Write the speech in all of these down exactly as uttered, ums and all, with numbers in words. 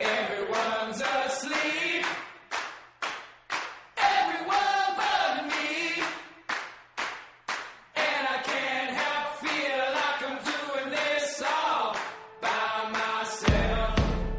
Everyone's asleep. Everyone but me. And I can't help feel like I'm doing this all by myself.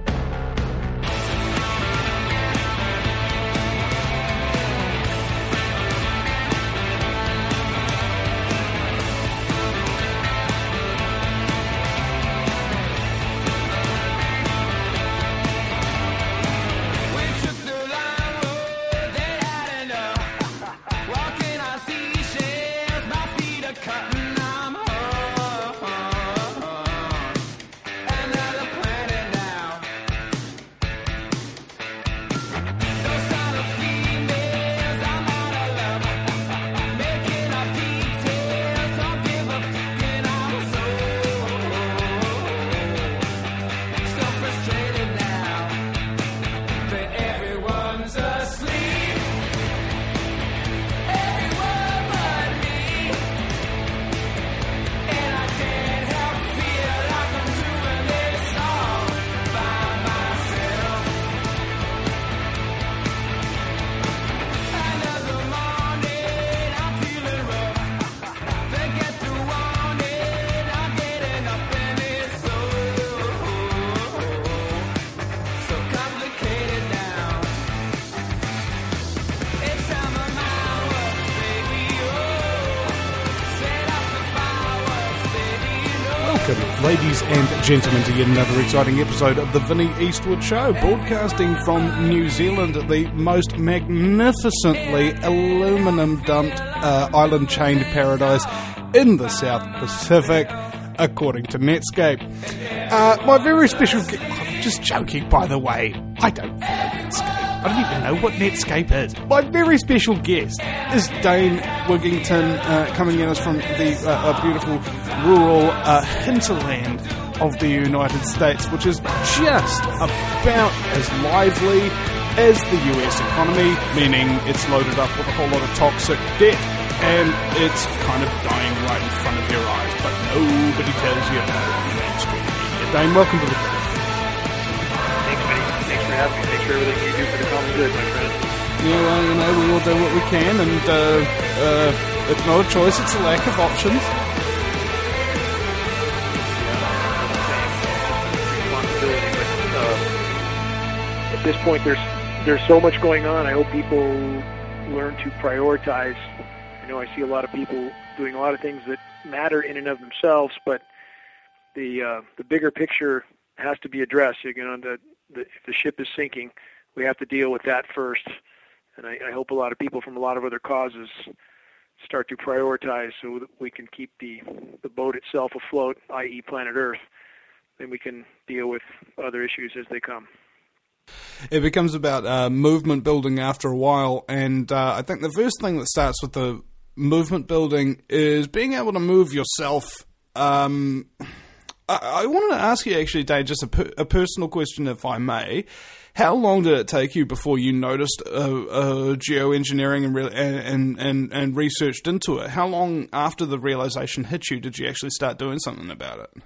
Ladies and gentlemen, to yet another exciting episode of the Vinnie Eastwood Show, broadcasting from New Zealand, the most magnificently aluminum-dumped uh, island-chained paradise in the South Pacific, according to Netscape. Uh, my very special... Ge- I'm just joking, by the way. I don't follow Netscape. I don't even know what Netscape is. My very special guest is Dane Wigington, uh, coming in us from the uh, uh, beautiful rural uh, hinterland of the United States, which is just about as lively as the U S economy, meaning it's loaded up with a whole lot of toxic debt, and it's kind of dying right in front of your eyes, but nobody tells you about it in the mainstream media. Dane, welcome to the show. Thanks, Vinny. Thanks for having me. Thanks for everything you do for the common good, my friend. Yeah, well, you know, we all do what we can, and uh, uh, it's not a choice, it's a lack of options. At this point, there's there's so much going on. I hope people learn to prioritize. I know I see a lot of people doing a lot of things that matter in and of themselves, but the uh, the bigger picture has to be addressed. You know, the, the if the ship is sinking, we have to deal with that first. And I, I hope a lot of people from a lot of other causes start to prioritize so that we can keep the the boat itself afloat, that is, planet Earth. Then we can deal with other issues as they come. It becomes about uh, movement building after a while, and uh, I think the first thing that starts with the movement building is being able to move yourself. Um, I, I wanted to ask you, actually, Dave, just a, per- a personal question, if I may. How long did it take you before you noticed uh, uh, geoengineering and, re- and, and, and researched into it? How long after the realization hit you did you actually start doing something about it?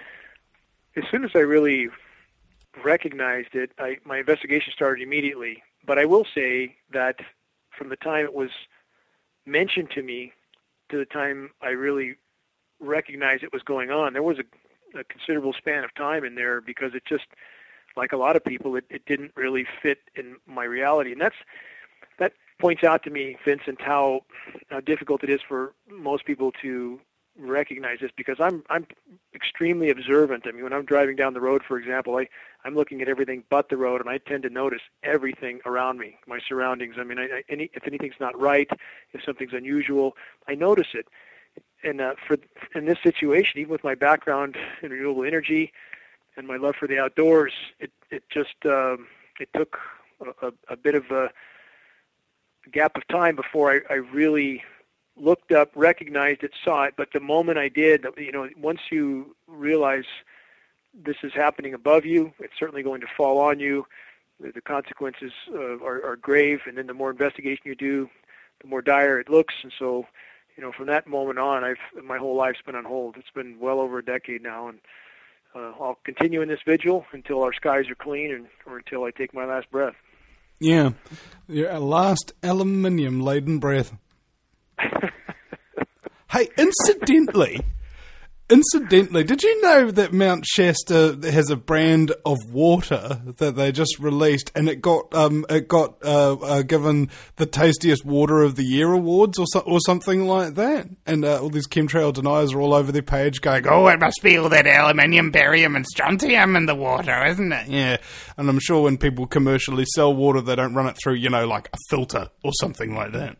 As soon as I really recognized it, I, my investigation started immediately. But I will say that from the time it was mentioned to me to the time I really recognized it was going on, there was a, a considerable span of time in there, because it just, like a lot of people, it, it didn't really fit in my reality. And that's that points out to me, Vincent, how, how difficult it is for most people to recognize this, because I'm I'm extremely observant. I mean, when I'm driving down the road, for example, I, I'm looking at everything but the road, and I tend to notice everything around me, my surroundings. I mean, I, I, any, if anything's not right, if something's unusual, I notice it. And uh, for in this situation, even with my background in renewable energy and my love for the outdoors, it it just um, it took a, a, a bit of a gap of time before I, I really looked up, recognized it, saw it. But the moment I did, you know, once you realize this is happening above you, it's certainly going to fall on you. The, the consequences uh, are, are grave, and then the more investigation you do, the more dire it looks. And so, you know, from that moment on, I've my whole life's been on hold. It's been well over a decade now, and uh, I'll continue in this vigil until our skies are clean, and or until I take my last breath. Yeah, yeah, last aluminium-laden breath. Hey, incidentally, incidentally, did you know that Mount Shasta has a brand of water that they just released, and it got um it got uh, uh given the tastiest water of the year awards or so, or something like that, and uh, all these chemtrail deniers are all over their page going, "Oh, it must be all that aluminium, barium, and strontium in the water, isn't it?" Yeah, and I'm sure when people commercially sell water, they don't run it through, you know, like a filter or something like that.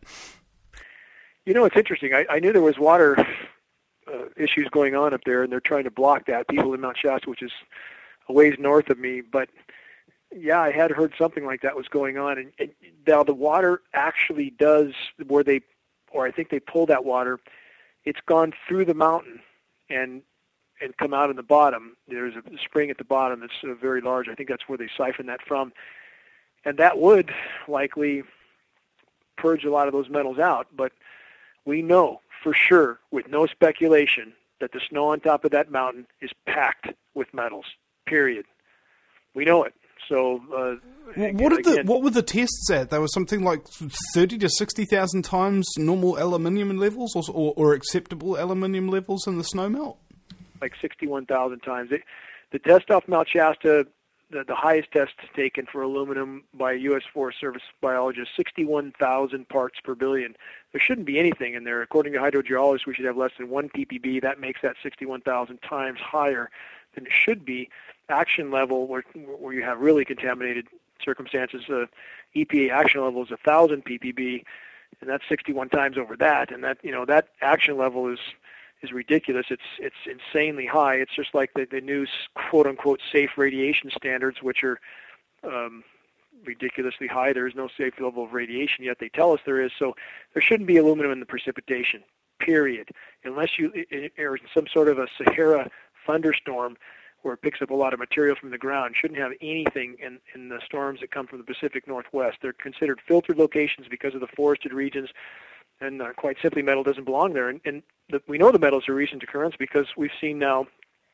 You know, it's interesting. I, I knew there was water uh, issues going on up there, and they're trying to block that. People in Mount Shasta, which is a ways north of me, but yeah, I had heard something like that was going on. And, and now the water actually does, where they, or I think they pull that water, it's gone through the mountain and and come out in the bottom. There's a spring at the bottom that's uh, very large. I think that's where they siphon that from, and that would likely purge a lot of those metals out. But we know for sure, with no speculation, that the snow on top of that mountain is packed with metals, period. We know it. So, uh, well, what did the what were the tests at? There was something like thirty to sixty thousand times normal aluminium levels, or, or, or acceptable aluminium levels in the snowmelt. Like sixty-one thousand times. It, the test off Mount Shasta, the, the highest test taken for aluminum by a U S Forest Service biologist, sixty-one thousand parts per billion. There shouldn't be anything in there. According to hydrogeologists, we should have less than one P P B. That makes that sixty-one thousand times higher than it should be. Action level, where, where you have really contaminated circumstances, uh, E P A action level is one thousand P P B, and that's sixty-one times over that. And that, you know, that action level is is ridiculous. It's it's insanely high. It's just like the, the new quote-unquote safe radiation standards, which are um, ridiculously high. There is no safe level of radiation, yet they tell us there is. So there shouldn't be aluminum in the precipitation, period, unless you are in some sort of a Sahara thunderstorm where it picks up a lot of material from the ground. Shouldn't have anything in, in the storms that come from the Pacific Northwest. They're considered filtered locations because of the forested regions, and uh, quite simply, metal doesn't belong there. And, and the, we know the metals are recent occurrence because we've seen now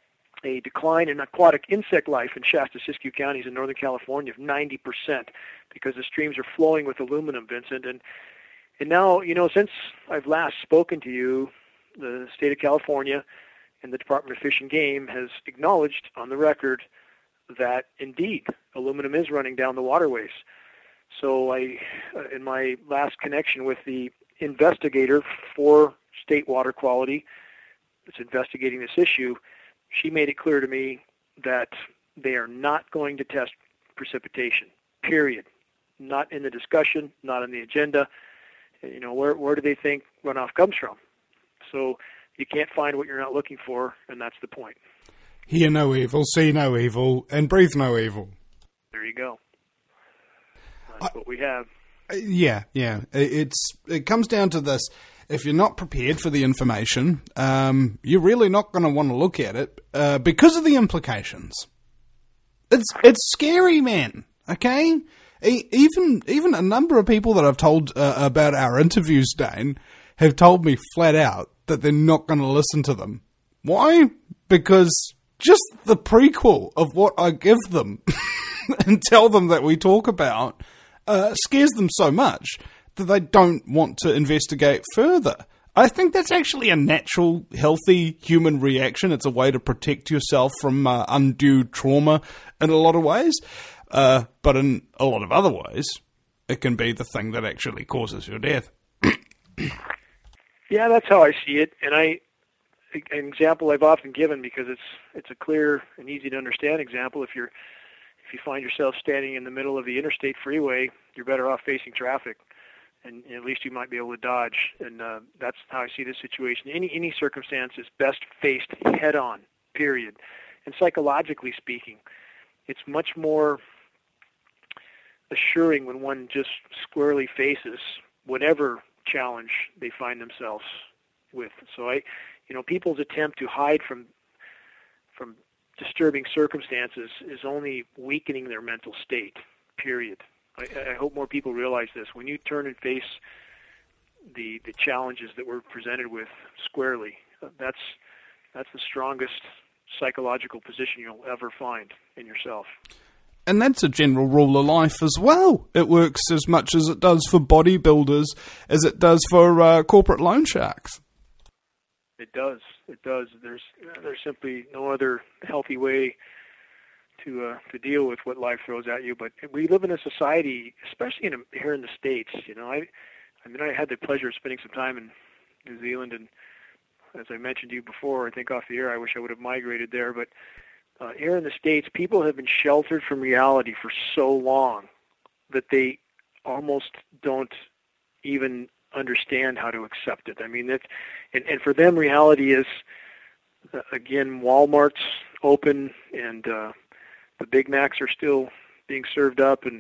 a decline in aquatic insect life in Shasta-Siskiyou counties in Northern California of ninety percent because the streams are flowing with aluminum, Vincent. And and now, you know, since I've last spoken to you, the state of California and the Department of Fish and Game has acknowledged on the record that indeed aluminum is running down the waterways. So I, uh, in my last connection with the investigator for state water quality that's investigating this issue, she made it clear to me that they are not going to test precipitation, period. Not in the discussion, not on the agenda. You know, where where do they think runoff comes from? So you can't find what you're not looking for, and that's the point. Hear no evil, see no evil, and breathe no evil. There you go. That's I, what we have. Yeah, yeah. It's it comes down to this. If you're not prepared for the information, um, you're really not going to want to look at it uh, because of the implications. It's it's scary, man. Okay, e- even even a number of people that I've told uh, about our interviews, Dane, have told me flat out that they're not going to listen to them. Why? Because just the prequel of what I give them and tell them that we talk about uh, scares them so much that they don't want to investigate further. I think that's actually a natural, healthy human reaction. It's a way to protect yourself from uh, undue trauma in a lot of ways. Uh, but in a lot of other ways, it can be the thing that actually causes your death. Yeah, that's how I see it. And I, an example I've often given because it's it's a clear and easy to understand example. If you're if you find yourself standing in the middle of the interstate freeway, you're better off facing traffic. And at least you might be able to dodge. And uh, that's how I see this situation. Any any circumstance is best faced head on, period. And psychologically speaking, it's much more assuring when one just squarely faces whatever challenge they find themselves with. So I, you know, people's attempt to hide from from disturbing circumstances is only weakening their mental state, period. I, I hope more people realize this. When you turn and face the the challenges that we're presented with squarely, uh, that's that's the strongest psychological position you'll ever find in yourself. And that's a general rule of life as well. It works as much as it does for bodybuilders as it does for uh, corporate loan sharks. It does. It does. There's there's simply no other healthy way to uh, to deal with what life throws at you. But we live in a society, especially in here in the States. You know, I I mean, I had the pleasure of spending some time in New Zealand, and as I mentioned to you before, I think off the air, I wish I would have migrated there. But uh, here in the States, people have been sheltered from reality for so long that they almost don't even understand how to accept it. I mean, that, and, and for them, reality is, uh, again, Walmart's open, and uh, the Big Macs are still being served up, and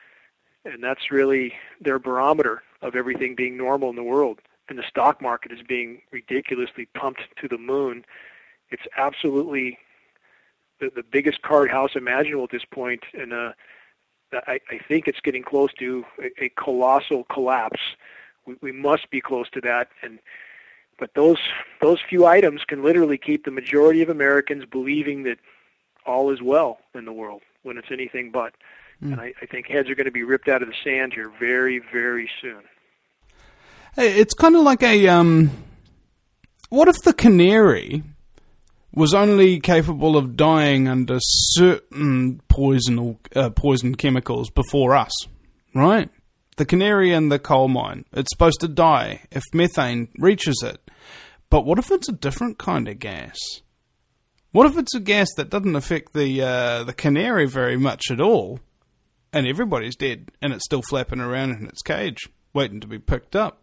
and that's really their barometer of everything being normal in the world. And the stock market is being ridiculously pumped to the moon. It's absolutely the, the biggest card house imaginable at this point, and uh, I, I think it's getting close to a, a colossal collapse. We, we must be close to that, and but those those few items can literally keep the majority of Americans believing that all is well in the world when it's anything but. Mm. And I, I think heads are going to be ripped out of the sand here very, very soon. Hey, it's kind of like a um. What if the canary was only capable of dying under certain poison uh, poison chemicals before us, right? The canary in the coal mine, it's supposed to die if methane reaches it. But what if it's a different kind of gas? What if it's a gas that doesn't affect the uh, the canary very much at all, and everybody's dead, and it's still flapping around in its cage, waiting to be picked up?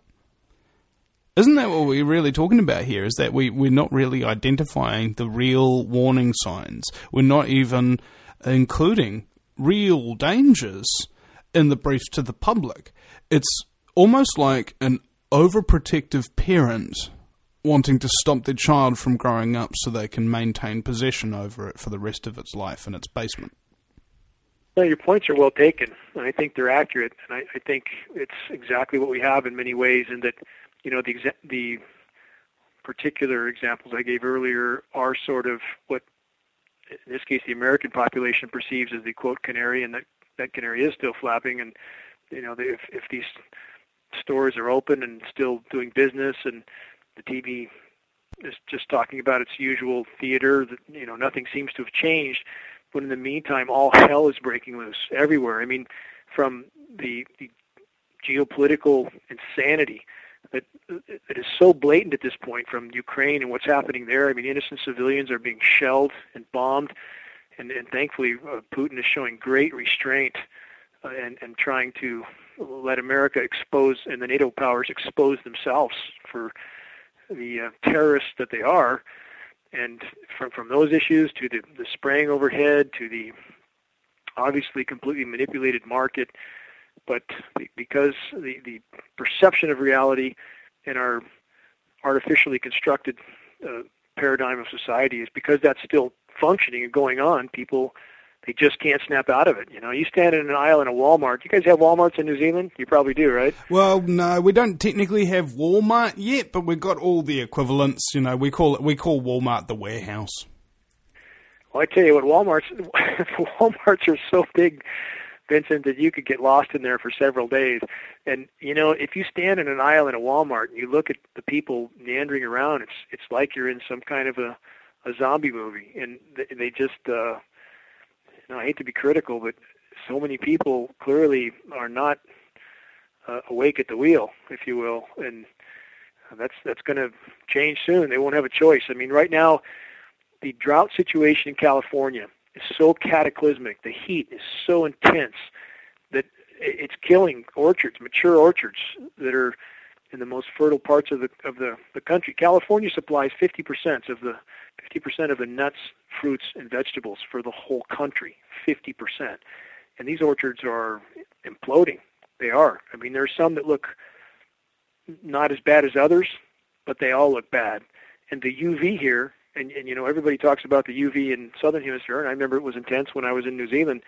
Isn't that what we're really talking about here, is that we, we're not really identifying the real warning signs. We're not even including real dangers in the briefs to the public. It's almost like an overprotective parent wanting to stop their child from growing up so they can maintain possession over it for the rest of its life in its basement. Well, your points are well taken, and I think they're accurate, and I, I think it's exactly what we have in many ways, in that, you know, the exa- the particular examples I gave earlier are sort of what, in this case, the American population perceives as the, quote, canary, and that, that canary is still flapping, and, you know, if, if these stores are open and still doing business, and the T V is just talking about its usual theater, that, you know, nothing seems to have changed, but in the meantime, all hell is breaking loose everywhere. I mean, from the, the geopolitical insanity that it is so blatant at this point, from Ukraine and what's happening there. I mean, innocent civilians are being shelled and bombed, and, and thankfully uh, Putin is showing great restraint uh, and, and trying to let America expose, and the NATO powers expose themselves for the uh, terrorists that they are. And from from those issues to the, the spraying overhead to the obviously completely manipulated market, but because the, the perception of reality in our artificially constructed uh, paradigm of society is, because that's still functioning and going on, people, they just can't snap out of it. You know, you stand in an aisle in a Walmart. You guys have Walmarts in New Zealand? You probably do, right? Well, no, we don't technically have Walmart yet, but we've got all the equivalents. You know, we call it we call Walmart the warehouse. Well, I tell you what, Walmart's Walmarts are so big, Vincent, that you could get lost in there for several days. And, you know, if you stand in an aisle in a Walmart and you look at the people meandering around, it's it's like you're in some kind of a, a zombie movie. And they, they just, uh, you know, I hate to be critical, but so many people clearly are not uh, awake at the wheel, if you will. And that's, that's going to change soon. They won't have a choice. I mean, right now, the drought situation in California is so cataclysmic. The heat is so intense that it's killing orchards, mature orchards that are in the most fertile parts of the of the, the country. California supplies fifty percent of the fifty percent of the nuts, fruits, and vegetables for the whole country. fifty percent, and these orchards are imploding. They are. I mean, there are some that look not as bad as others, but they all look bad. And the U V here. And, and, you know, everybody talks about the U V in Southern Hemisphere, and I remember it was intense when I was in New Zealand.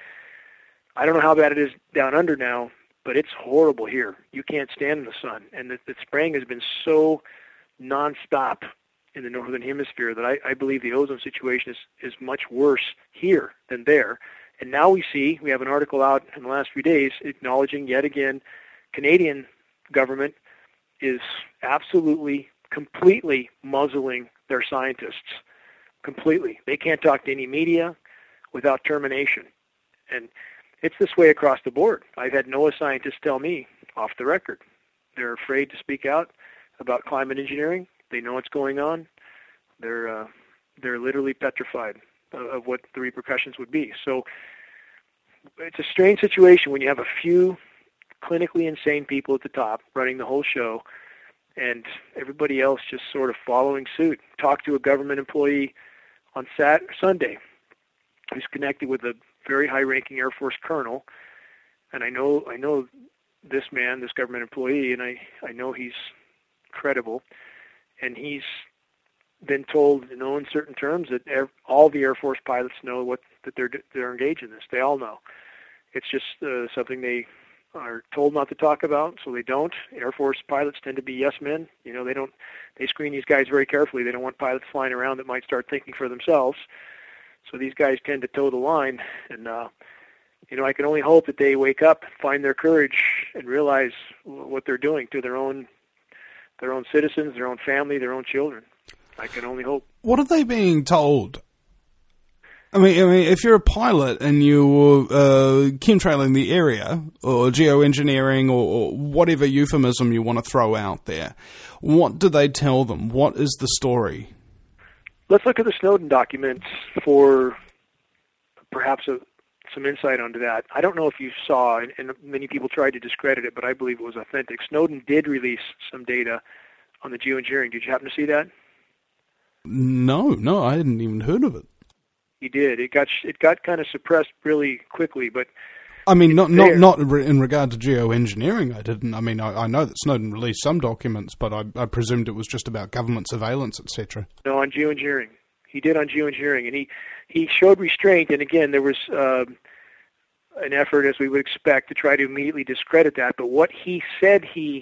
I don't know how bad it is down under now, but it's horrible here. You can't stand in the sun. And the, the spraying has been so nonstop in the Northern Hemisphere that I, I believe the ozone situation is, is much worse here than there. And now we see, we have an article out in the last few days acknowledging yet again Canadian government is absolutely, completely muzzling their scientists. Completely. They can't talk to any media without termination. And it's this way across the board. I've had NOAA scientists tell me, off the record, they're afraid to speak out about climate engineering. They know what's going on. They're uh, they're literally petrified of, of what the repercussions would be. So it's a strange situation when you have a few clinically insane people at the top running the whole show and everybody else just sort of following suit. Talked to a government employee on Sat Sunday who's connected with a very high-ranking Air Force colonel, and I know I know this man, this government employee, and I, I know he's credible, and he's been told in no uncertain terms that air, all the Air Force pilots know what that they're they're engaged in this. They all know. It's just uh, something they are told not to talk about, so they don't. Air Force pilots tend to be yes men. You know, they don't. They screen these guys very carefully. They don't want pilots flying around that might start thinking for themselves. So these guys tend to toe the line, and uh, you know, I can only hope that they wake up, find their courage, and realize what they're doing to their own their own citizens, their own family, their own children. I can only hope. What are they being told? I mean, I mean, if you're a pilot and you're uh, chemtrailing the area, or geoengineering, or, or whatever euphemism you want to throw out there, what do they tell them? What is the story? Let's look at the Snowden documents for perhaps a, some insight onto that. I don't know if you saw, and, and many people tried to discredit it, but I believe it was authentic. Snowden did release some data on the geoengineering. Did you happen to see that? No, no, I hadn't even heard of it. He did. It got it got kind of suppressed really quickly, but I mean, not not not in regard to geoengineering. I didn't. I mean, I, I know that Snowden released some documents, but I, I presumed it was just about government surveillance, et cetera. No, on geoengineering, he did on geoengineering, and he he showed restraint. And again, there was uh, an effort, as we would expect, to try to immediately discredit that. But what he said he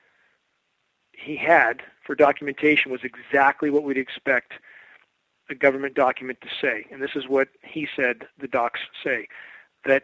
he had for documentation was exactly what we'd expect a government document to say. And this is what he said the docs say, that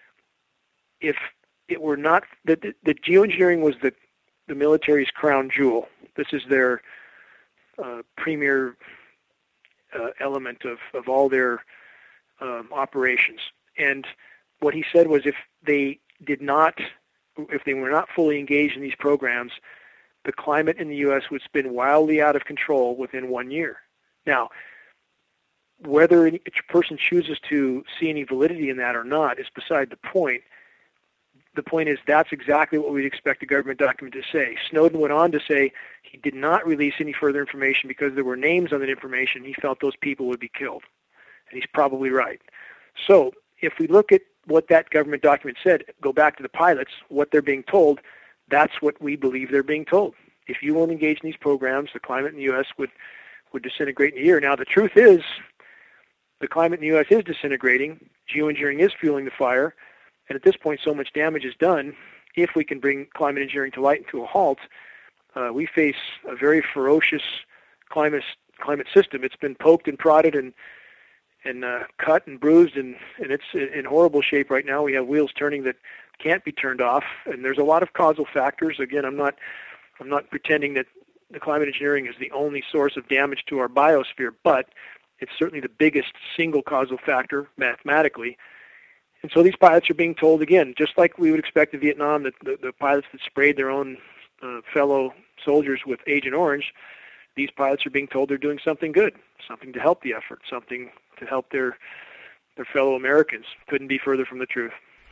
if it were not, that the, the geoengineering was the, the military's crown jewel. This is their uh, premier uh, element of, of all their um, operations. And what he said was if they did not, if they were not fully engaged in these programs, the climate in the U S would spin wildly out of control within one year. Now, whether each person chooses to see any validity in that or not is beside the point. The point is that's exactly what we'd expect a government document to say. Snowden went on to say he did not release any further information because there were names on that information. He felt those people would be killed. And he's probably right. So if we look at what that government document said, go back to the pilots, what they're being told, that's what we believe they're being told. If you won't engage in these programs, the climate in the U S would, would disintegrate in a year. Now, the truth is, the climate in the U S is disintegrating. Geoengineering is fueling the fire. And at this point, so much damage is done. If we can bring climate engineering to light and to a halt, uh, we face a very ferocious climate climate system. It's been poked and prodded and and uh, cut and bruised, and, and it's in horrible shape right now. We have wheels turning that can't be turned off, and there's a lot of causal factors. Again, I'm not I'm not pretending that the climate engineering is the only source of damage to our biosphere, but it's certainly the biggest single causal factor mathematically. And so these pilots are being told, again, just like we would expect in Vietnam, that the, the pilots that sprayed their own uh, fellow soldiers with Agent Orange, these pilots are being told they're doing something good, something to help the effort, something to help their their fellow Americans. Couldn't be further from the truth.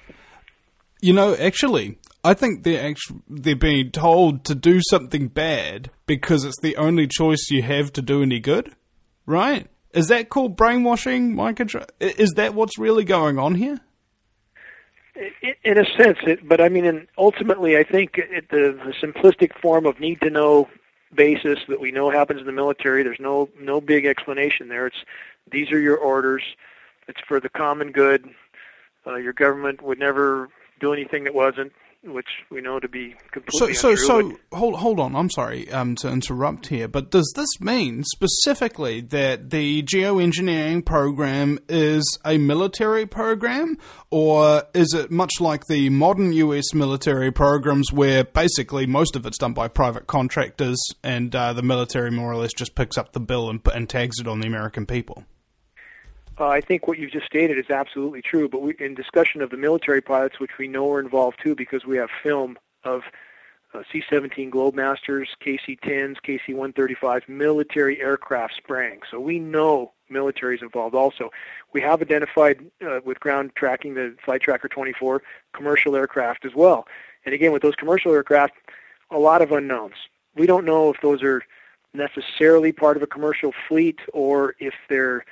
You know, actually, I think they're actually, they're being told to do something bad because it's the only choice you have to do any good, right? Is that called brainwashing, Micah? Is that what's really going on here? In a sense, it, but I mean, in, ultimately, I think it, the, the simplistic form of need-to-know basis that we know happens in the military, there's no no big explanation there. It's these are your orders. It's for the common good. Uh, your government would never do anything that wasn't. which we know to be So, completely so, untrue. so, hold, hold on. I'm sorry um, to interrupt here, but does this mean specifically that the geoengineering program is a military program, or is it much like the modern U S military programs, where basically most of it's done by private contractors, and uh, the military more or less just picks up the bill and, and tags it on the American people? Uh, I think what you've just stated is absolutely true, but we, in discussion of the military pilots, which we know are involved too because we have film of uh, C seventeen Globemasters, K C tens, K C one thirty-fives, military aircraft spraying. So we know military is involved also. We have identified uh, with ground tracking, the Flight Tracker twenty-four, commercial aircraft as well. And again, with those commercial aircraft, a lot of unknowns. We don't know if those are necessarily part of a commercial fleet or if they're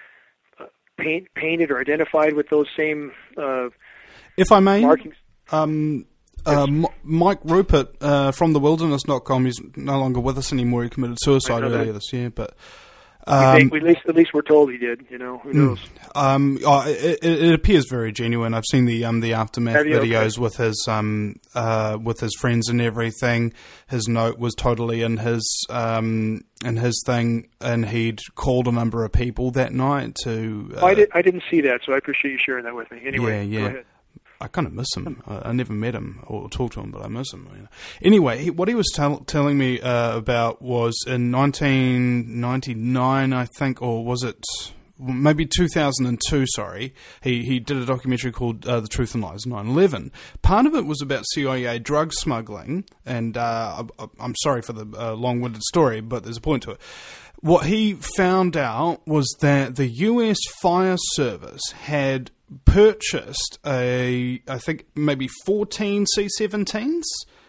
Paint, painted or identified with those same uh, if I may, markings. Um, uh, M- Mike Rupert uh, from the wilderness dot com, he's no longer with us anymore. He committed suicide earlier that. this year, but um, think, at least at least we're told he did. You know, who knows? Um, oh, it, it appears very genuine. I've seen the um, the aftermath you? videos Okay. with his um, uh, with his friends and everything. His note was totally in his um, in his thing, and he'd called a number of people that night to. Uh, I did. I didn't see that, so I appreciate you sharing that with me. Anyway, yeah, go yeah. ahead. I kind of miss him. I, I never met him or talked to him, but I miss him. You know. Anyway, he, what he was tell, telling me uh, about was in nineteen ninety-nine, I think, or was it maybe two thousand two, sorry, he, he did a documentary called uh, The Truth and Lies of nine eleven. Part of it was about C I A drug smuggling, and uh, I, I'm sorry for the uh, long-winded story, but there's a point to it. What he found out was that the U S Fire Service had purchased a, I think maybe fourteen C seventeens,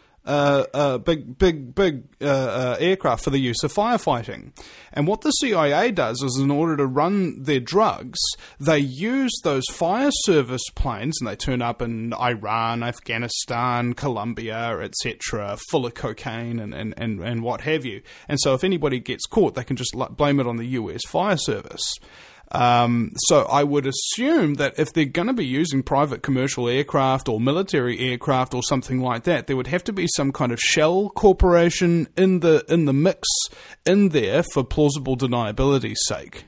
uh, uh, big, big, big uh, uh, aircraft for the use of firefighting. And what the C I A does is, in order to run their drugs, they use those fire service planes, and they turn up in Iran, Afghanistan, Colombia, et cetera, full of cocaine and, and, and, and what have you. And so if anybody gets caught, they can just blame it on the U S Fire Service. Um, so I would assume that if they're going to be using private commercial aircraft or military aircraft or something like that, there would have to be some kind of shell corporation in the in the mix in there for plausible deniability's sake.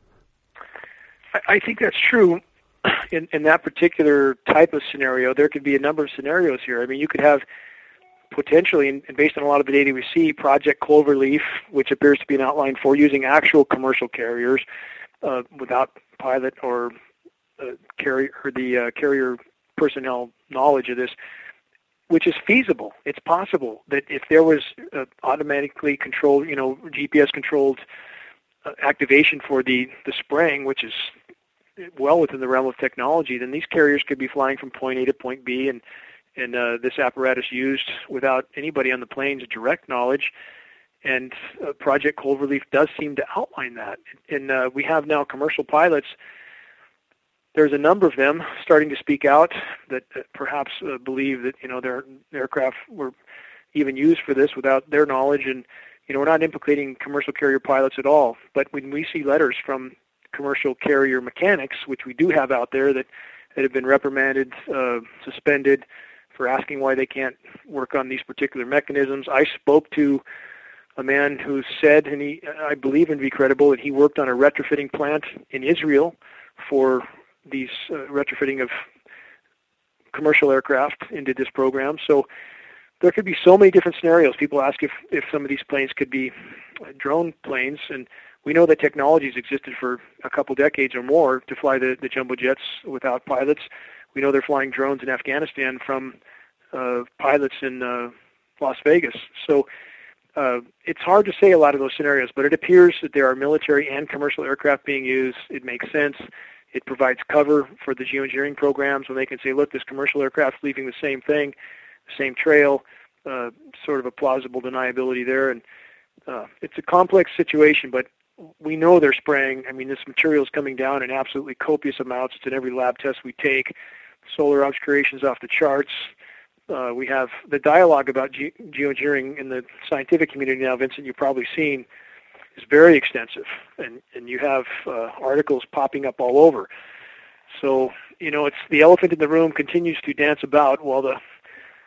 I, I think that's true. In, in that particular type of scenario, there could be a number of scenarios here. I mean, you could have potentially, and based on a lot of the data we see, Project Cloverleaf, which appears to be an outline for using actual commercial carriers. Uh, without pilot or uh, carrier or the uh, carrier personnel knowledge of this, which is feasible. It's possible that if there was uh, automatically controlled, you know, G P S controlled uh, activation for the, the spraying, which is well within the realm of technology, then these carriers could be flying from point A to point B, and and uh, this apparatus used without anybody on the plane's direct knowledge. And uh, Project Cloverleaf does seem to outline that. And uh, we have now commercial pilots. There's a number of them starting to speak out that uh, perhaps uh, believe that, you know, their aircraft were even used for this without their knowledge. And, you know, we're not implicating commercial carrier pilots at all. But when we see letters from commercial carrier mechanics, which we do have out there, that, that have been reprimanded, uh, suspended for asking why they can't work on these particular mechanisms. I spoke to a man who said, and he, I believe him to be credible, that he worked on a retrofitting plant in Israel for these uh, retrofitting of commercial aircraft into this program. So there could be so many different scenarios. People ask if, if some of these planes could be drone planes, and we know that technologies existed for a couple decades or more to fly the, the jumbo jets without pilots. We know they're flying drones in Afghanistan from uh, pilots in uh, Las Vegas. So Uh, it's hard to say a lot of those scenarios, but it appears that there are military and commercial aircraft being used. It makes sense. It provides cover for the geoengineering programs when they can say, look, this commercial aircraft's leaving the same thing, the same trail, uh, sort of a plausible deniability there. And uh, it's a complex situation, but we know they're spraying. I mean, this material is coming down in absolutely copious amounts. It's in every lab test we take. Solar obscuration's off the charts. Uh, we have the dialogue about ge- geoengineering in the scientific community now, Vincent, you've probably seen, is very extensive. And, and you have uh, articles popping up all over. So, you know, it's the elephant in the room continues to dance about while the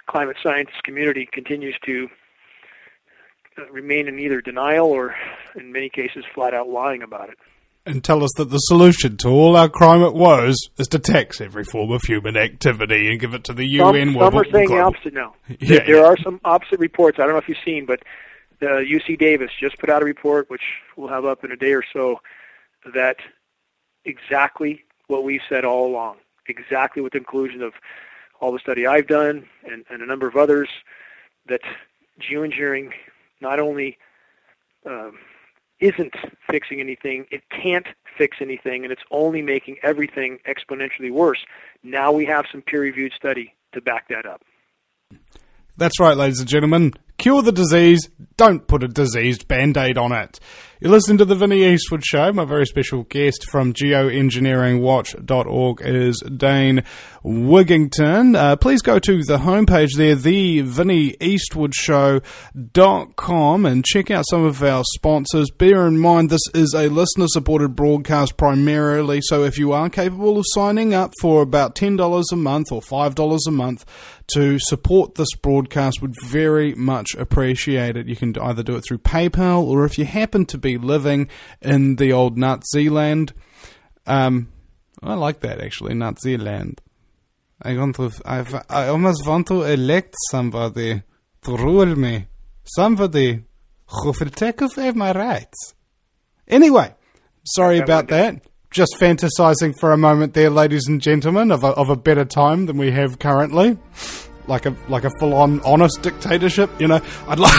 climate science community continues to uh, remain in either denial or, in many cases, flat out lying about it. And tell us that the solution to all our climate woes is to tax every form of human activity and give it to the U N. Some, some are saying the opposite now. Yeah, there there yeah. are some opposite reports. I don't know if you've seen, but the U C Davis just put out a report, which we'll have up in a day or so, that exactly what we've said all along, exactly with the conclusion of all the study I've done and, and a number of others, that geoengineering not only um, isn't fixing anything, it can't fix anything, and it's only making everything exponentially worse. Now we have some peer-reviewed study to back that up. That's right, ladies and gentlemen. Cure the disease, don't put a diseased Band-Aid on it. You're listening to the Vinnie Eastwood Show. My very special guest from geoengineering watch dot org is Dane Wigington. Uh, please go to the homepage there, the vinnie eastwood show dot com, and check out some of our sponsors. Bear in mind, this is a listener-supported broadcast primarily, so if you are capable of signing up for about ten dollars a month or five dollars a month to support this broadcast, would very much appreciate it. You can either do it through PayPal, or if you happen to be living in the old Nazi land, um, I like that actually, Nazi land. I want to, I, I almost want to elect somebody to rule me, somebody who will take away my rights. Anyway, sorry about that. Just fantasizing for a moment there, ladies and gentlemen, of a, of a better time than we have currently. Like a like a full-on honest dictatorship, you know. I'd like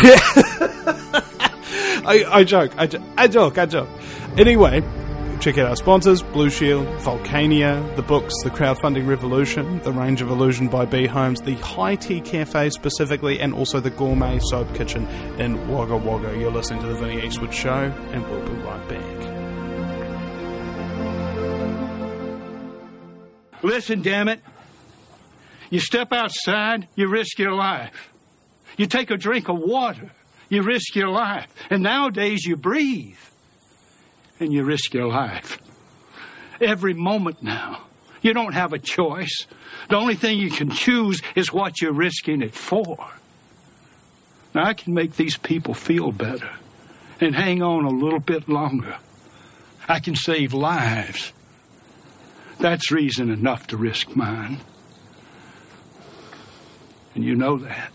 I, I joke, I, jo- I joke, I joke. Anyway, check out our sponsors, Blue Shield, Volcania, the books, The Crowdfunding Revolution, The Range of Illusion by B Homes, the High Tea Cafe specifically, and also the Gourmet Soap Kitchen in Wagga Wagga. You're listening to the Vinnie Eastwood Show, and we'll be right back. Listen, damn it. You step outside, you risk your life. You take a drink of water, you risk your life. And nowadays you breathe, and you risk your life. Every moment now. You don't have a choice. The only thing you can choose is what you're risking it for. Now, I can make these people feel better and hang on a little bit longer. I can save lives. That's reason enough to risk mine. And you know that.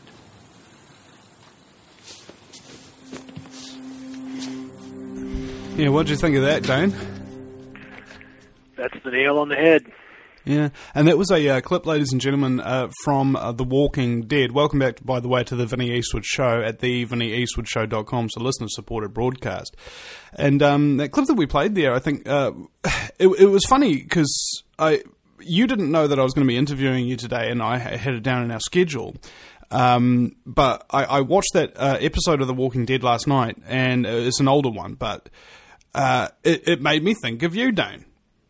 Yeah, what do you think of that, Dane? That's the nail on the head. Yeah, and that was a uh, clip, ladies and gentlemen, uh, from uh, The Walking Dead. Welcome back, by the way, to the Vinnie Eastwood Show at the vinnie eastwood show dot com, it's a listener-supported broadcast. And um, that clip that we played there, I think, uh, it, it was funny because I you didn't know that I was going to be interviewing you today, and I had it down in our schedule. Um, but I, I watched that uh, episode of The Walking Dead last night, and it's an older one, but uh, it, it made me think of you, Dane.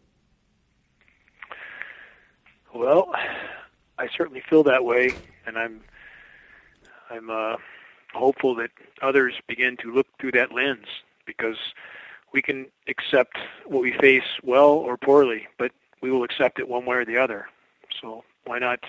Well, I certainly feel that way, and I'm I'm uh, hopeful that others begin to look through that lens, because we can accept what we face well or poorly, but we will accept it one way or the other. So why not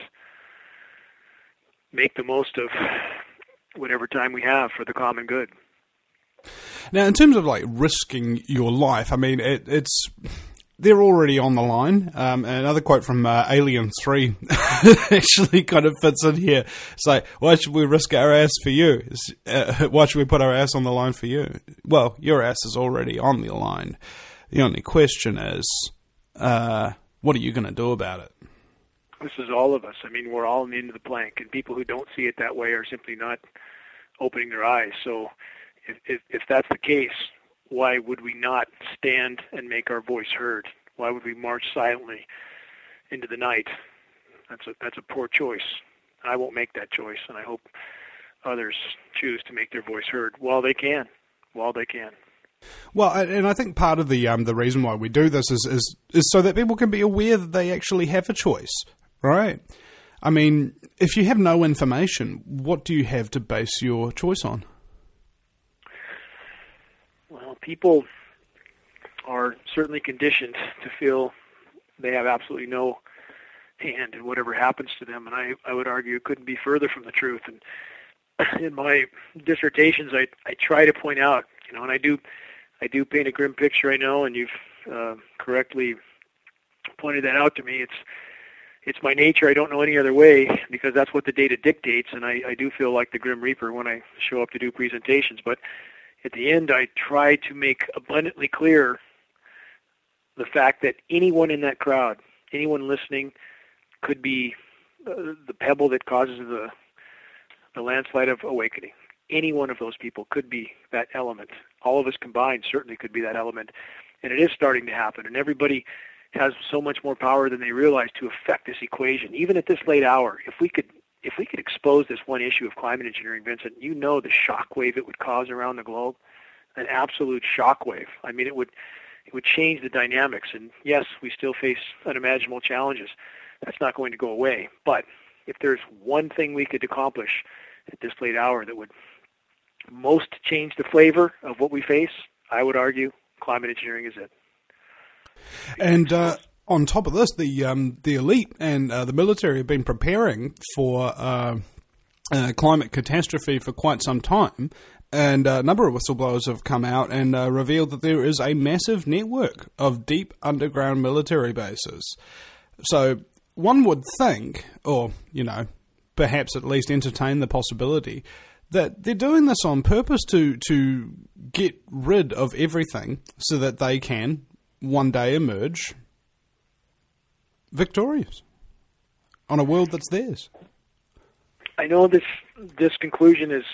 make the most of whatever time we have for the common good? Now, in terms of like risking your life, I mean, it, it's they're already on the line. Um, another quote from uh, Alien three actually kind of fits in here. It's like, why should we risk our ass for you? Uh, why should we put our ass on the line for you? Well, your ass is already on the line. The only question is, uh, what are you going to do about it? This is all of us. I mean, we're all in the end of the plank, and people who don't see it that way are simply not opening their eyes. So if, if, if that's the case, why would we not stand and make our voice heard? Why would we march silently into the night? That's a, that's a poor choice. I won't make that choice, and I hope others choose to make their voice heard while they can, while they can. Well, and I think part of the um, the reason why we do this is, is is so that people can be aware that they actually have a choice, right? I mean, if you have no information, what do you have to base your choice on? Well, people are certainly conditioned to feel they have absolutely no hand and whatever happens to them. And I, I would argue it couldn't be further from the truth. And in my dissertations, I, I try to point out, you know, and I do, I do paint a grim picture, I know, and you've uh, correctly pointed that out to me. It's, it's my nature. I don't know any other way, because that's what the data dictates. And I, I do feel like the Grim Reaper when I show up to do presentations. But at the end, I try to make abundantly clear the fact that anyone in that crowd, anyone listening, could be uh, the pebble that causes the the landslide of awakening. Any one of those people could be that element. All of us combined certainly could be that element. And it is starting to happen. And everybody has so much more power than they realize to affect this equation. Even at this late hour, if we could if we could expose this one issue of climate engineering, Vincent, you know the shockwave it would cause around the globe. An absolute shockwave. I mean, it would it would change the dynamics. And yes, we still face unimaginable challenges. That's not going to go away. But if there's one thing we could accomplish at this late hour that would most change the flavor of what we face, I would argue climate engineering is it. And uh, on top of this, the um, the elite and uh, the military have been preparing for uh, uh, climate catastrophe for quite some time. And a number of whistleblowers have come out and uh, revealed that there is a massive network of deep underground military bases. So one would think, or, you know, perhaps at least entertain the possibility, that they're doing this on purpose to, to get rid of everything so that they can one day emerge victorious on a world that's theirs. I know this this conclusion is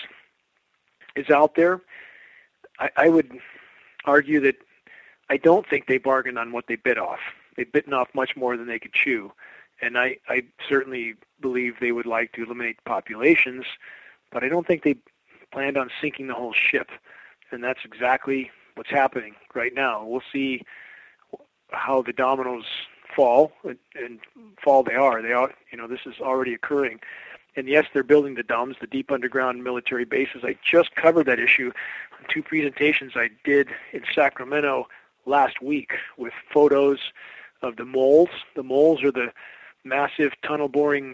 is out there. I, I would argue that I don't think they bargained on what they bit off. They've bitten off much more than they could chew. And I, I certainly believe they would like to eliminate populations, but I don't think they planned on sinking the whole ship. And that's exactly what's happening right now. We'll see how the dominoes fall, and, and fall they are. They are, you know, this is already occurring. And yes, they're building the D U Ms, the deep underground military bases. I just covered that issue on two presentations I did in Sacramento last week with photos of the moles. The moles are the massive tunnel boring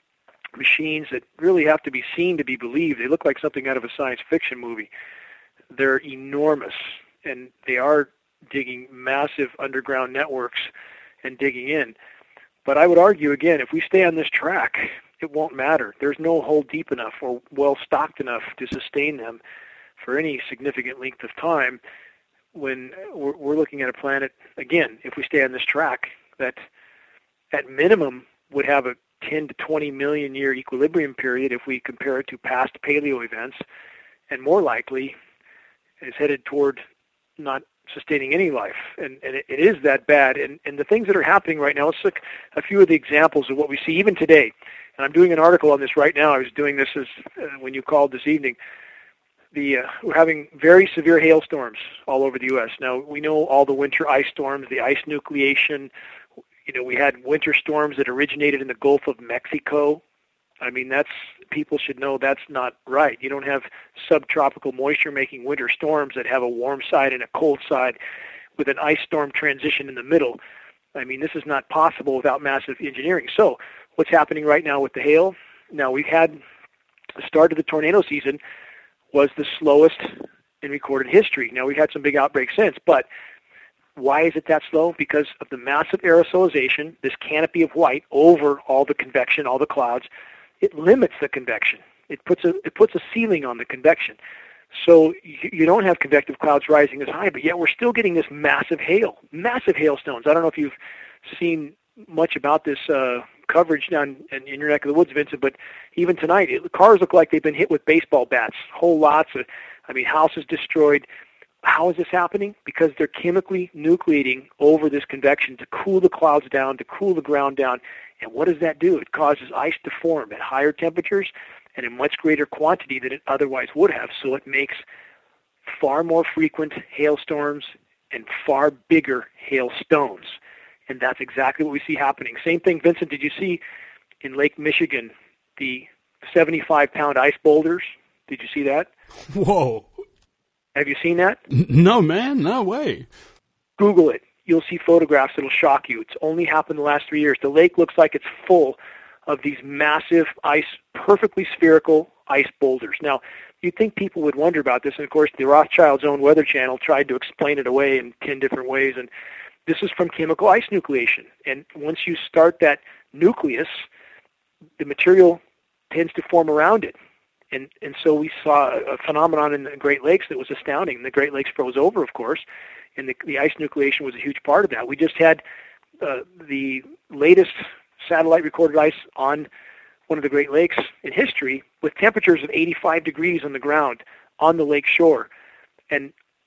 machines that really have to be seen to be believed. They look like something out of a science fiction movie. They're enormous, and they are digging massive underground networks and digging in. But I would argue, again, if we stay on this track, it won't matter. There's no hole deep enough or well-stocked enough to sustain them for any significant length of time when we're, we're looking at a planet, again, if we stay on this track, that at minimum would have a ten to twenty million year equilibrium period if we compare it to past paleo events, and more likely is headed toward not sustaining any life. And, and it, it is that bad. And, and the things that are happening right now, let's look a few of the examples of what we see even today. And I'm doing an article on this right now. I was doing this as uh, when you called this evening. The uh, we're having very severe hailstorms all over the U S Now, we know all the winter ice storms, the ice nucleation. You know, we had winter storms that originated in the Gulf of Mexico. I mean, that's, people should know that's not right. You don't have subtropical moisture-making winter storms that have a warm side and a cold side with an ice storm transition in the middle. I mean, this is not possible without massive engineering. So what's happening right now with the hail? Now, we've had the start of the tornado season was the slowest in recorded history. Now, we've had some big outbreaks since, but why is it that slow? Because of the massive aerosolization, this canopy of white over all the convection, all the clouds. It limits the convection. It puts a it puts a ceiling on the convection. So you, you don't have convective clouds rising as high, but yet we're still getting this massive hail, massive hailstones. I don't know if you've seen much about this uh, coverage down in, in your neck of the woods, Vincent, but even tonight, it, the cars look like they've been hit with baseball bats. Whole lots of, I mean, houses destroyed. How is this happening? Because they're chemically nucleating over this convection to cool the clouds down, to cool the ground down. And what does that do? It causes ice to form at higher temperatures and in much greater quantity than it otherwise would have. So it makes far more frequent hailstorms and far bigger hailstones. And that's exactly what we see happening. Same thing, Vincent, did you see in Lake Michigan the seventy-five pound ice boulders? Did you see that? Whoa. Have you seen that? No, man, no way. Google it. you'll see photographs that'll shock you. It's only happened the last three years. The lake looks like it's full of these massive ice, perfectly spherical ice boulders. Now, you'd think people would wonder about this, and of course the Rothschild's own Weather Channel tried to explain it away in ten different ways, and this is from chemical ice nucleation. And once you start that nucleus, the material tends to form around it. And and so we saw a phenomenon in the Great Lakes that was astounding. The Great Lakes froze over, of course, and the, the ice nucleation was a huge part of that. We just had uh, the latest satellite recorded ice on one of the Great Lakes in history with temperatures of eighty-five degrees on the ground on the lake shore, and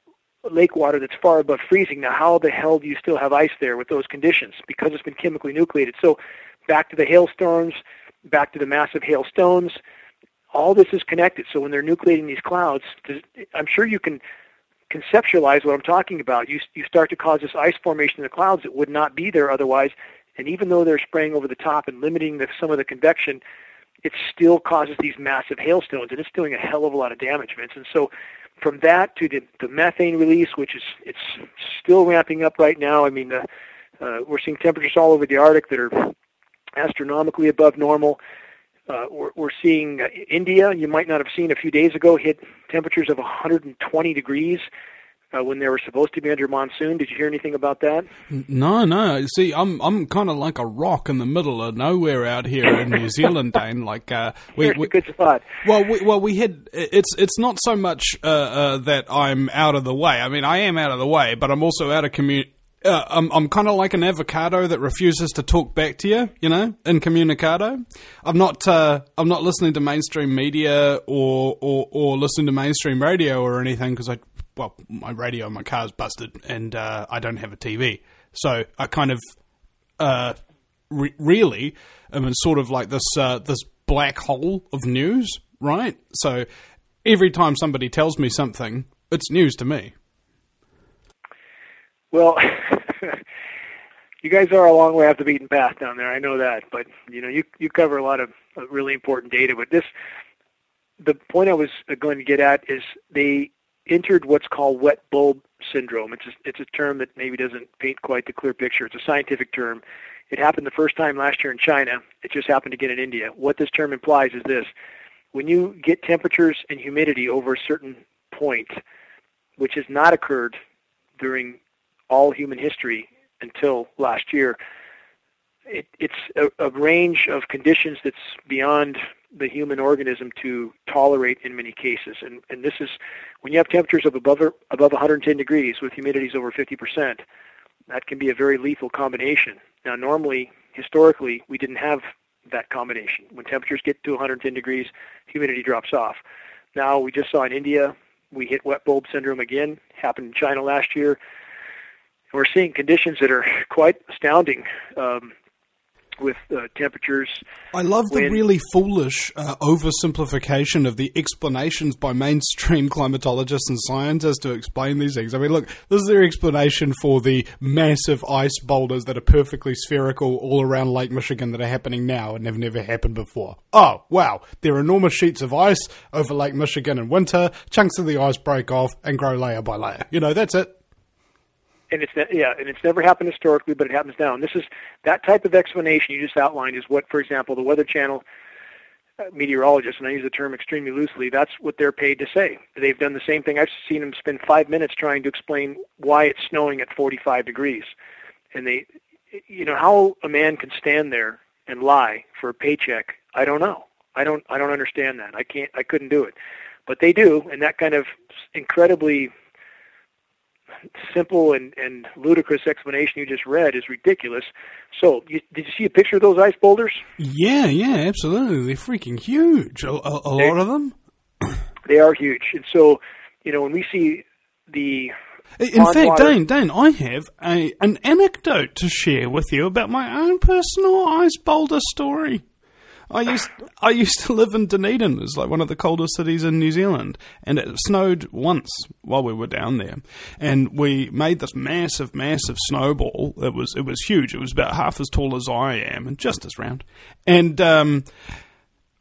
lake water that's far above freezing. Now, how the hell do you still have ice there with those conditions? Because it's been chemically nucleated. So back to the hailstorms, back to the massive hailstones, all this is connected. So when they're nucleating these clouds, I'm sure you can conceptualize what I'm talking about. You, you start to cause this ice formation in the clouds that would not be there otherwise. And even though they're spraying over the top and limiting the, some of the convection, it still causes these massive hailstones, and it's doing a hell of a lot of damage, Vince. And so from that to the, the methane release, which is it's still ramping up right now. I mean, uh, uh, we're seeing temperatures all over the Arctic that are astronomically above normal. Uh, we're, we're seeing uh, India, you might not have seen a few days ago, hit temperatures of one hundred twenty degrees uh, when they were supposed to be under monsoon. Did you hear anything about that? No, no. See, I'm I'm kind of like a rock in the middle of nowhere out here in New Zealand, Dane. Like uh, we, Here's we a good spot. Well, we, well, we had. It's it's not so much uh, uh, that I'm out of the way. I mean, I am out of the way, but I'm also out of commu- Uh, I'm, I'm kind of like an avocado that refuses to talk back to you, you know, incommunicado. I'm not, uh, I'm not listening to mainstream media or, or, or listening to mainstream radio or anything because I, well, my radio in my car's busted and, uh, I don't have a T V. So I kind of, uh, re- really am in sort of like this, uh, this black hole of news, right? So every time somebody tells me something, it's news to me. Well, you guys are a long way off the beaten path down there. I know that, but you know, you you cover a lot of uh, really important data. But this, the point I was going to get at is they entered what's called wet bulb syndrome. It's a, it's a term that maybe doesn't paint quite the clear picture. It's a scientific term. It happened the first time last year in China. It just happened again in India. What this term implies is this: when you get temperatures and humidity over a certain point, which has not occurred during all human history until last year, it, it's a, a range of conditions that's beyond the human organism to tolerate in many cases. And, and this is, when you have temperatures of above above one hundred ten degrees with humidities over fifty percent, that can be a very lethal combination. Now, normally, historically, we didn't have that combination. When temperatures get to one hundred ten degrees, humidity drops off. Now, we just saw in India, we hit wet bulb syndrome again, happened in China last year. We're seeing conditions that are quite astounding um, with uh, temperatures. I love the wind. really foolish uh, oversimplification of the explanations by mainstream climatologists and scientists to explain these things. I mean, look, this is their explanation for the massive ice boulders that are perfectly spherical all around Lake Michigan that are happening now and have never happened before. Oh, wow. There are enormous sheets of ice over Lake Michigan in winter. Chunks of the ice break off and grow layer by layer. You know, that's it. And it's ne- yeah, and it's never happened historically, but it happens now. And this is that type of explanation you just outlined is what, for example, the Weather Channel uh, meteorologists, and I use the term extremely loosely, that's what they're paid to say. They've done the same thing. I've seen them spend five minutes trying to explain why it's snowing at forty-five degrees. And they, you know, how a man can stand there and lie for a paycheck, I don't know. I don't, I don't understand that. I can't, I couldn't do it, but they do, and that kind of incredibly simple and, and ludicrous explanation you just read is ridiculous. So, you, did you see a picture of those ice boulders? Yeah, yeah, absolutely. They're freaking huge. A, a, a they, lot of them. They are huge. And so, you know, when we see the In fact, water, Dane, Dane, I have a an anecdote to share with you about my own personal ice boulder story. I used I used to live in Dunedin. It's like one of the coldest cities in New Zealand, and it snowed once while we were down there. And we made this massive, massive snowball. It was it was huge. It was about half as tall as I am, and just as round. And um,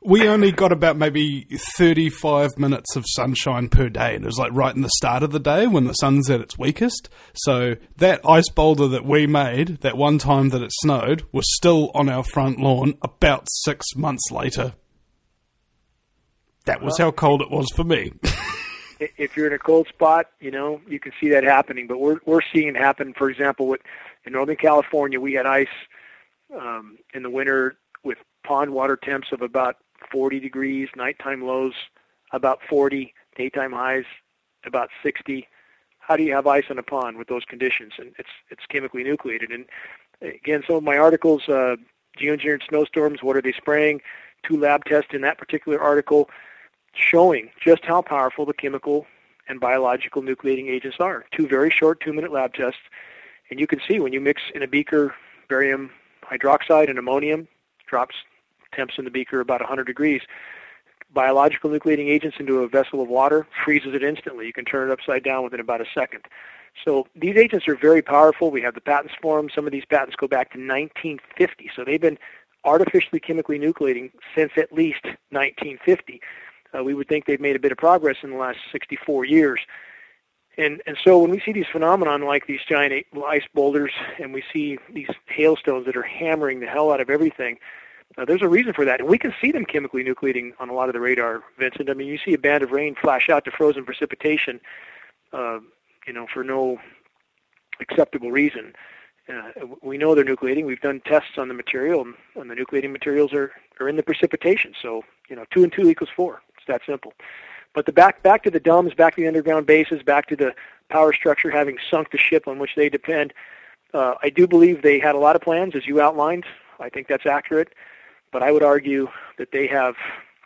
we only got about maybe thirty-five minutes of sunshine per day, and it was like right in the start of the day when the sun's at its weakest. So that ice boulder that we made, that one time that it snowed, was still on our front lawn about six months later. That was Well, how cold it was for me. If you're in a cold spot, you know, you can see that happening. But we're we're seeing it happen. For example, with in Northern California, we had ice um, in the winter with pond water temps of about forty degrees, nighttime lows about forty, daytime highs about sixty. How do you have ice in a pond with those conditions? And it's it's chemically nucleated. And again, some of my articles, uh, geoengineered snowstorms, what are they spraying? Two lab tests in that particular article showing just how powerful the chemical and biological nucleating agents are. Two very short two-minute lab tests. And you can see when you mix in a beaker barium hydroxide and ammonium, drops temps in the beaker about one hundred degrees, biological nucleating agents into a vessel of water, freezes it instantly. You can turn it upside down within about a second. So these agents are very powerful. We have the patents for them. Some of these patents go back to nineteen fifty. So they've been artificially chemically nucleating since at least nineteen fifty. Uh, we would think they've made a bit of progress in the last sixty-four years. And and so when we see these phenomenon like these giant ice boulders and we see these hailstones that are hammering the hell out of everything, uh, there's a reason for that. And we can see them chemically nucleating on a lot of the radar, Vincent. I mean, you see a band of rain flash out to frozen precipitation, uh, you know, for no acceptable reason. Uh, we know they're nucleating. We've done tests on the material, and the nucleating materials are, are in the precipitation. So, you know, two and two equals four. It's that simple. But the back back to the D U Ms, back to the underground bases, back to the power structure having sunk the ship on which they depend, uh, I do believe they had a lot of plans, as you outlined. I think that's accurate. But I would argue that they have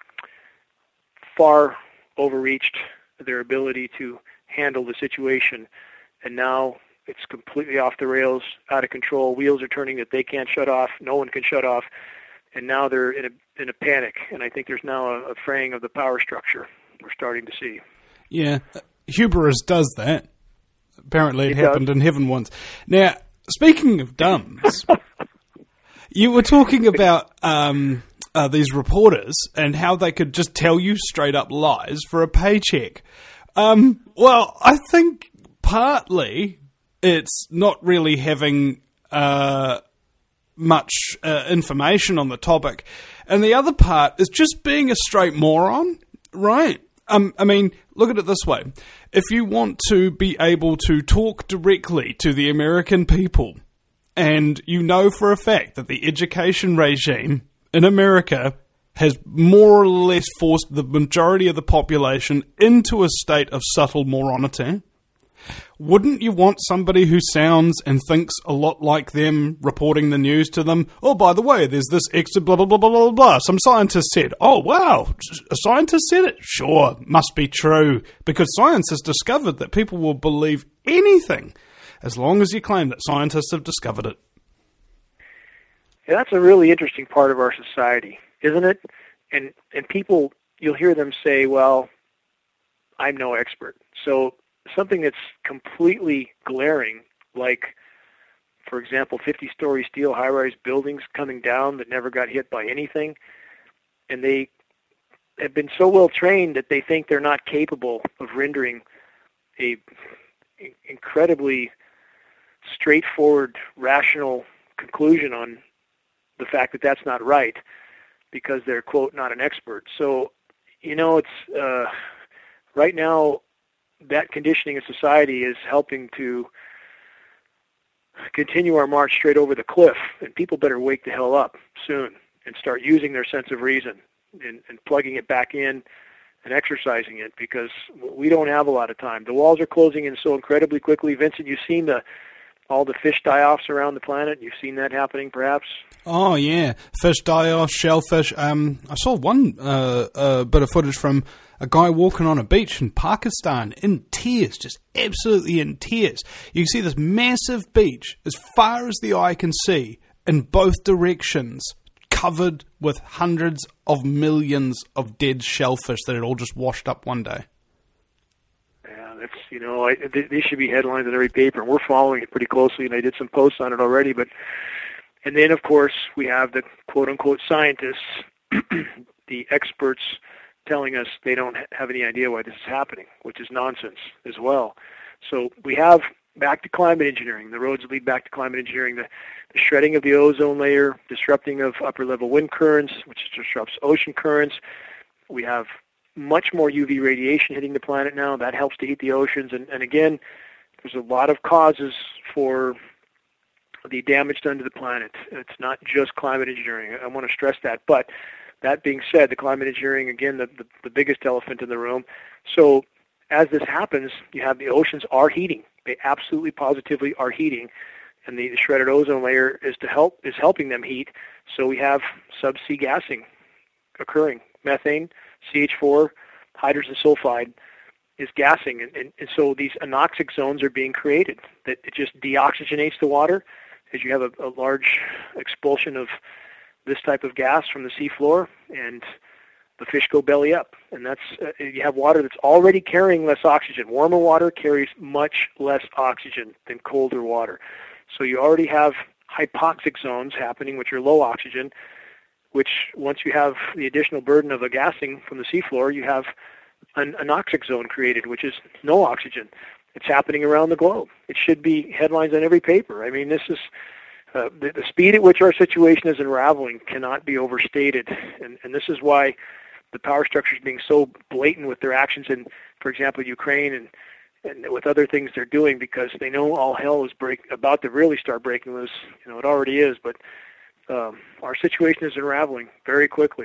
far overreached their ability to handle the situation. And now it's completely off the rails, out of control. Wheels are turning that they can't shut off. No one can shut off. And now they're in a in a panic. And I think there's now a, a fraying of the power structure we're starting to see. Yeah, hubris does that. Apparently it, It happened does. in heaven once. Now, speaking of D U Ms, you were talking about um, uh, these reporters and how they could just tell you straight up lies for a paycheck. Um, well, I think partly it's not really having uh, much uh, information on the topic, and the other part is just being a straight moron, right? Um, I mean, look at it this way. If you want to be able to talk directly to the American people, and you know for a fact that the education regime in America has more or less forced the majority of the population into a state of subtle moronity, wouldn't you want somebody who sounds and thinks a lot like them reporting the news to them? Oh, by the way, there's this extra blah, blah, blah, blah, blah, blah. Some scientist said, oh, wow, a scientist said it? Sure, must be true. Because science has discovered that people will believe anything as long as you claim that scientists have discovered it. Yeah, that's a really interesting part of our society, isn't it? And and people, you'll hear them say, well, I'm no expert. So something that's completely glaring, like, for example, fifty-story steel high-rise buildings coming down that never got hit by anything, and they have been so well trained that they think they're not capable of rendering a incredibly straightforward, rational conclusion on the fact that that's not right because they're, quote, not an expert. So, you know, it's uh, right now, that conditioning of society is helping to continue our march straight over the cliff, and people better wake the hell up soon and start using their sense of reason and, and plugging it back in and exercising it, because we don't have a lot of time. The walls are closing in so incredibly quickly. Vincent, you've seen the all the fish die-offs around the planet. You've seen that happening, perhaps? Oh, yeah. Fish die-off, shellfish. Um, I saw one uh, uh, bit of footage from a guy walking on a beach in Pakistan in tears, just absolutely in tears. You can see this massive beach as far as the eye can see in both directions, covered with hundreds of millions of dead shellfish that had all just washed up one day. Yeah, that's, you know, I, these should be headlines in every paper, and we're following it pretty closely, and I did some posts on it already. But, and then, of course, we have the quote-unquote scientists the experts telling us they don't have any idea why this is happening, which is nonsense as well. So we have, back to climate engineering, the roads lead back to climate engineering, the, the shredding of the ozone layer, disrupting of upper-level wind currents, which disrupts ocean currents. We have much more U V radiation hitting the planet now. That helps to heat the oceans. And, and again, there's a lot of causes for the damage done to the planet. It's not just climate engineering. I want to stress that. But that being said, the climate engineering, again, the, the, the biggest elephant in the room. So as this happens, you have the oceans are heating. They absolutely positively are heating. And the, the shredded ozone layer is to help is helping them heat. So we have subsea gassing occurring. Methane, C H four, hydrogen sulfide is gassing. And, and, and so these anoxic zones are being created. That it just deoxygenates the water as you have a, a large expulsion of this type of gas from the seafloor, and the fish go belly up. And that's uh, you have water that's already carrying less oxygen. Warmer water carries much less oxygen than colder water. So you already have hypoxic zones happening, which are low oxygen, which once you have the additional burden of a gassing from the seafloor, you have an anoxic zone created, which is no oxygen. It's happening around the globe. It should be headlines on every paper. I mean, this is uh, the, the speed at which our situation is unraveling cannot be overstated, and, and this is why the power structures being so blatant with their actions in, for example, Ukraine and, and with other things they're doing, because they know all hell is break, about to really start breaking loose. You know, it already is, but um, our situation is unraveling very quickly.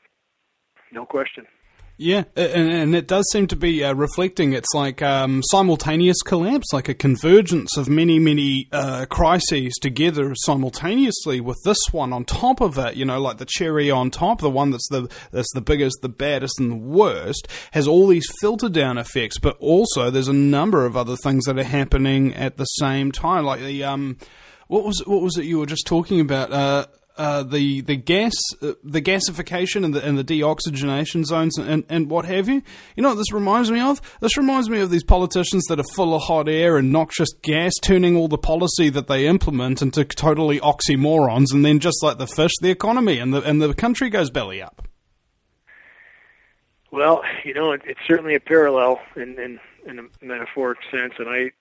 No question. Yeah, and, and it does seem to be uh, reflecting, it's like um, simultaneous collapse, like a convergence of many, many uh, crises together simultaneously with this one on top of it, you know, like the cherry on top, the one that's the that's the biggest, the baddest, and the worst, has all these filter down effects, but also there's a number of other things that are happening at the same time, like the, um, what was, what was it you were just talking about, uh, Uh, the the gas uh, the gasification and the and the deoxygenation zones and, and what have you. You know what this reminds me of? This reminds me of these politicians that are full of hot air and noxious gas, turning all the policy that they implement into totally oxymorons, and then just like the fish, the economy and the and the country goes belly up. Well, you know, it, it's certainly a parallel in, in in a metaphoric sense, and I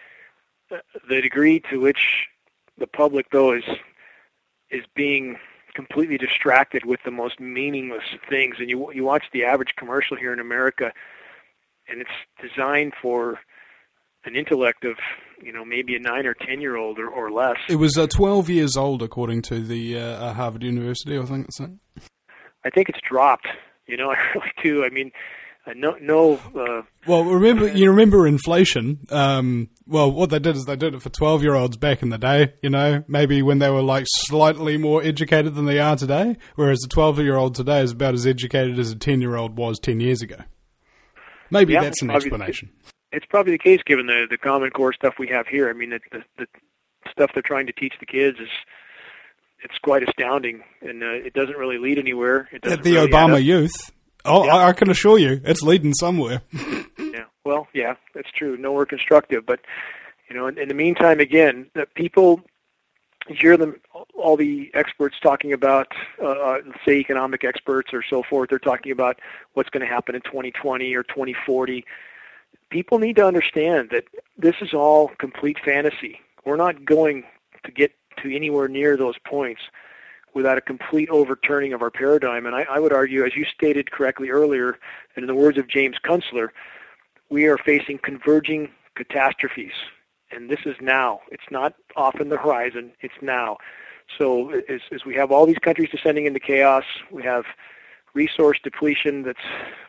the degree to which the public though is. is being completely distracted with the most meaningless things. And you you watch the average commercial here in America, and it's designed for an intellect of, you know, maybe a nine or ten-year-old or, or less. It was uh, twelve years old, according to the uh, Harvard University, I think that's it. I think it's dropped. You know, I really do. I mean, uh, no... no. Uh, well, remember you remember inflation. Um, well, what they did is they did it for twelve-year-olds back in the day, you know, maybe when they were, like, slightly more educated than they are today, whereas a twelve-year-old today is about as educated as a ten-year-old was ten years ago. Maybe yeah, that's an explanation. It's probably the case given the, the Common Core stuff we have here. I mean, the, the, the stuff they're trying to teach the kids is it's quite astounding, and uh, it doesn't really lead anywhere. It doesn't At the really Obama youth, oh, yeah. I, I can assure you, it's leading somewhere. Yeah, well, yeah, that's true. Nowhere constructive, but you know, in, in the meantime, again, the people you hear them, all the experts talking about, uh, say, economic experts or so forth. They're talking about what's going to happen in twenty twenty or twenty forty. People need to understand that this is all complete fantasy. We're not going to get to anywhere near those points without a complete overturning of our paradigm. And I, I would argue, as you stated correctly earlier, and in the words of James Kunstler, we are facing converging catastrophes. And this is now. It's not off in the horizon. It's now. So as, as we have all these countries descending into chaos, we have resource depletion that's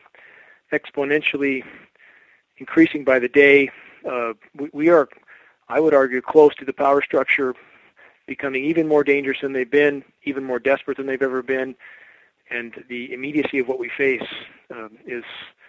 exponentially increasing by the day. Uh, we, we are, I would argue, close to the power structure becoming even more dangerous than they've been, even more desperate than they've ever been, and the immediacy of what we face um, is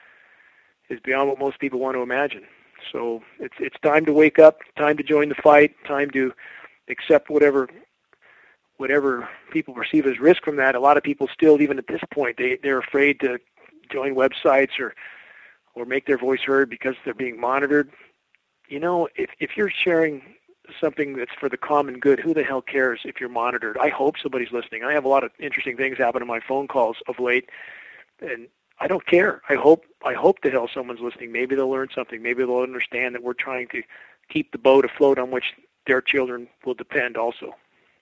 is beyond what most people want to imagine. So it's it's time to wake up, time to join the fight, time to accept whatever whatever people perceive as risk from that. A lot of people still, even at this point, they they're afraid to join websites or or make their voice heard because they're being monitored. You know, if if you're sharing something that's for the common good, who the hell cares if you're monitored? I hope somebody's listening. I have a lot of interesting things happen in my phone calls of late, and I don't care. I hope I hope the hell someone's listening. Maybe they'll learn something. Maybe they'll understand that we're trying to keep the boat afloat on which their children will depend also.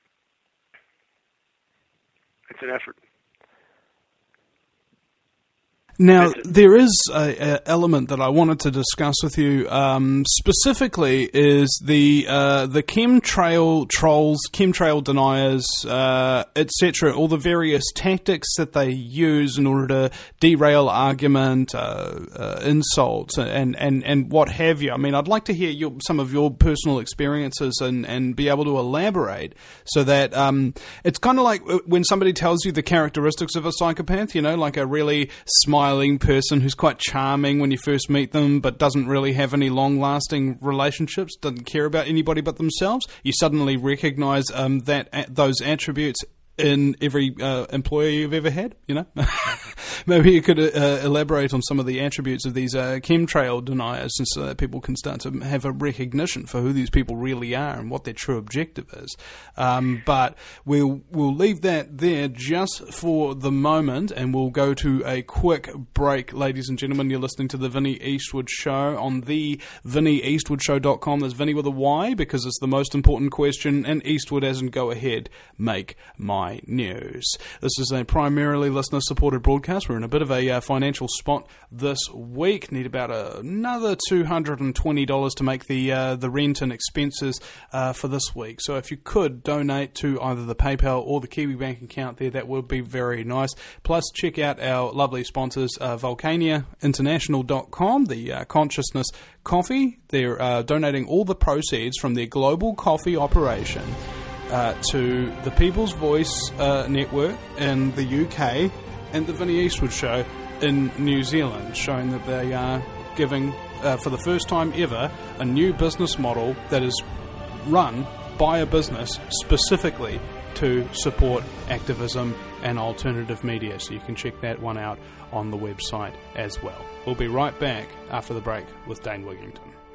It's an effort. Now, there is a, a element that I wanted to discuss with you um, specifically is the uh, the chemtrail trolls, chemtrail deniers, uh, et cetera, all the various tactics that they use in order to derail argument, uh, uh, insults, and, and, and what have you. I mean, I'd like to hear your, some of your personal experiences and, and be able to elaborate so that um, it's kind of like when somebody tells you the characteristics of a psychopath, you know, like a really smiling person who's quite charming when you first meet them but doesn't really have any long-lasting relationships, doesn't care about anybody but themselves. You suddenly recognize um, that uh, those attributes in every uh, employee you've ever had, you know? Maybe you could uh, elaborate on some of the attributes of these uh, chemtrail deniers so that people can start to have a recognition for who these people really are and what their true objective is. Um, but we'll, we'll leave that there just for the moment, and we'll go to a quick break. Ladies and gentlemen, you're listening to the Vinnie Eastwood Show on the vinnie eastwood show dot com. There's Vinnie with a Y because it's the most important question, and Eastwood as in go ahead, make my news. This is a primarily listener-supported broadcast. We're in a bit of a uh, financial spot this week. Need about uh, another two hundred twenty dollars to make the uh, the rent and expenses uh, for this week. So if you could donate to either the PayPal or the KiwiBank account there, that would be very nice. Plus, check out our lovely sponsors, uh, volcania international dot com, the uh, Consciousness Coffee. They're uh, donating all the proceeds from their global coffee operation Uh, to the People's Voice uh, Network in the U K and the Vinnie Eastwood Show in New Zealand, showing that they are giving, uh, for the first time ever, a new business model that is run by a business specifically to support activism and alternative media. So you can check that one out on the website as well. We'll be right back after the break with Dane Wigington.